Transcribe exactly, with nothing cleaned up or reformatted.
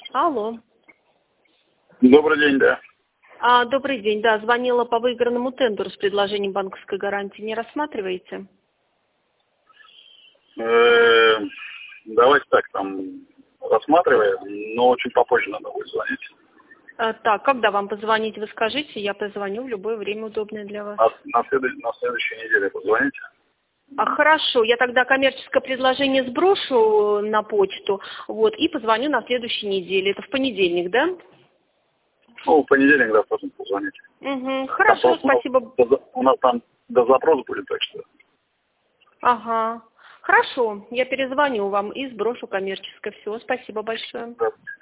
Алло. Добрый день, да. А, добрый день, да, звонила по выигранному тендеру с предложением банковской гарантии. Не рассматриваете? Э, Давайте так, там, рассматриваем, но очень попозже надо будет звонить. А, так, когда вам позвонить, вы скажите, я позвоню в любое время, удобное для вас. На, на, следующей, на следующей неделе позвоните. А, хорошо, я тогда коммерческое предложение сброшу на почту, вот, и позвоню на следующей неделе. Это в понедельник, да? Ну, в понедельник, да, потом позвоните. Угу, хорошо, Там, спасибо. у, нас, у нас там до запрос будет, так что... Ага, хорошо, я перезвоню вам и сброшу коммерческое. Все, спасибо большое. Да.